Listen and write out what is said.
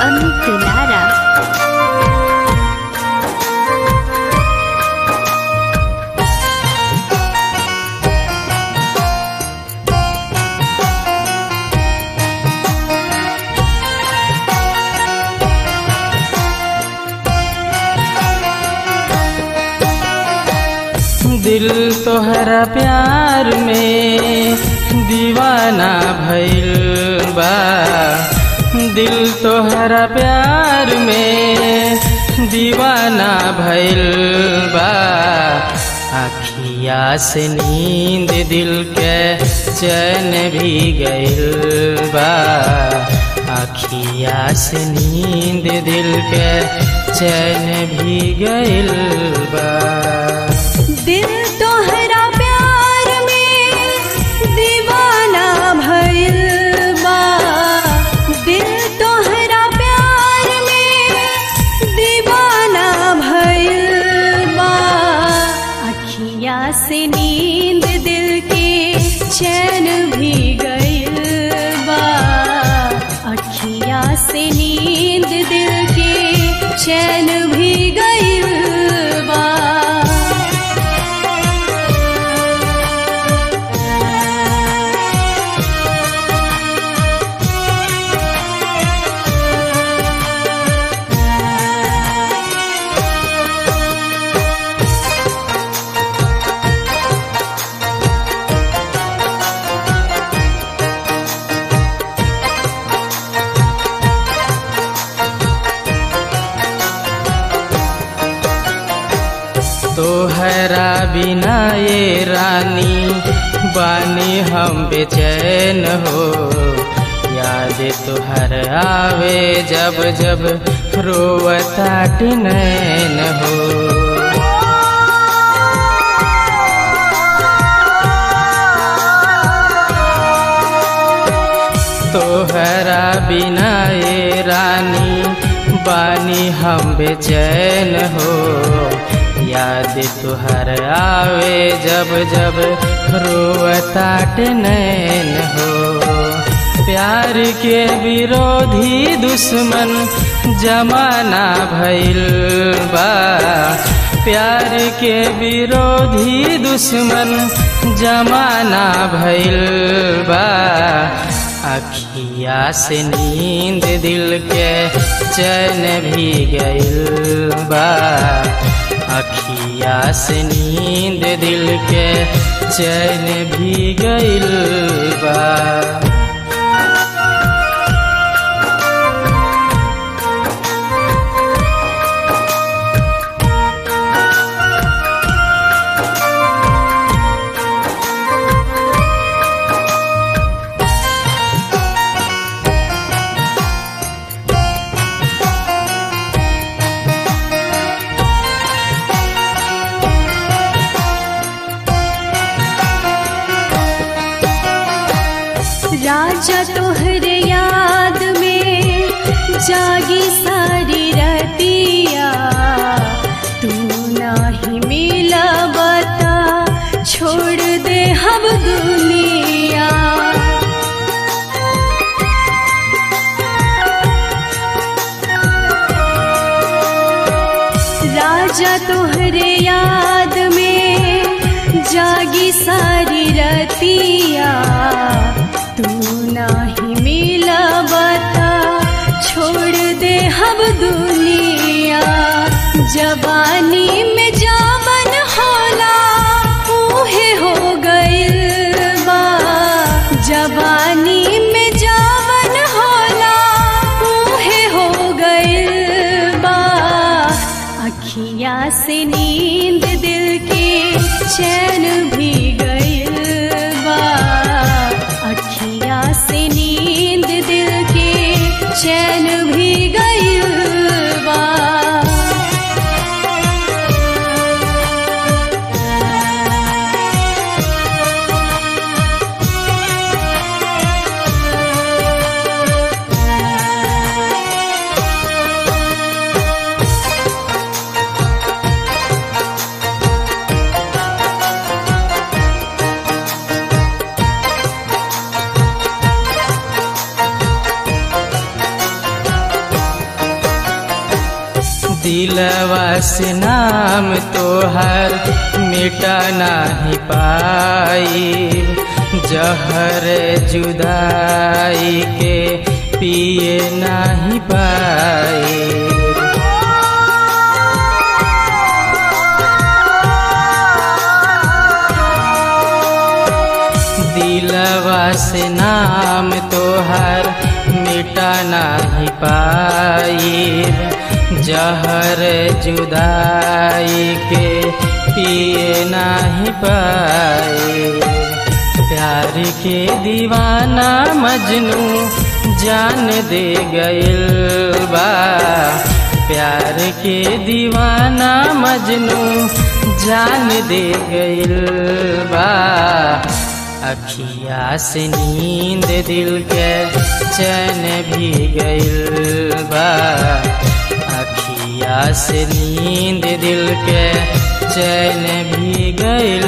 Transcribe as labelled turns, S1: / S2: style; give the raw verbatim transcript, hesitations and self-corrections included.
S1: अमित लारा।
S2: दिल तोहरा प्यार में दीवाना भइल बा, दिल तोहरा प्यार में दीवाना भइल बा। अखिया से नींद दिल के चैन भी गइल बा, अखिया से नींद दिल के चैन भी गइल बा।
S1: दिल तोहरा प्यार में दीवाना भइल बा, दिल तोहरा प्यार में दीवाना भइल बा। अखिया से नींद दिल के चैन भी गइल बा, अखिया से नींद दिल के चैन भी गइल बा।
S2: तोहरा बिना ये रानी बानी हम बेचैन हो, याद तोहर आवे जब जब रोवता नैन हो। तोहरा बिना ये रानी बानी हम बेचैन हो, याद तुहर आवे जब जब रोवता नैन हो। प्यार के विरोधी दुश्मन जमाना भइल बा, प्यार के विरोधी दुश्मन जमाना भइल बा। अखिया से नींद दिल के चैन भी गइल बा, अखिया से नींद दिल के चैन भी गइल बा।
S1: राजा तोहरे याद में जागी सारी रतिया, तू नाही मिला बता छोड़ दे हम दुनिया। राजा तोहरे याद में जागी सारी रतिया, तू नाही मिला बता छोड़ दे हम दुनिया। जवानी में जावन होला ऊहे हो गइल बा, जवानी में जावन होला ऊहे हो गइल बा। अखिया से नींद दिल के चैन भी गइल बा, अखिया से नींद दिल के चैन भी गइल बा।
S2: दिलवा से नाम तोहर मिटा नाही पाई, जहर जुदाई के पिए नाही पाई। दिलवा से नाम तोहर मिटा नाही पाई, जहर जुदाई के पिए नाही पाई। प्यार के दीवाना मजनू जान दे गइल बा, प्यार के दीवाना मजनू जान दे गइल बा। अखिया से नींद दिल के चैन भी गइल बा, अखिया से नींद दिल के चैन भी गइल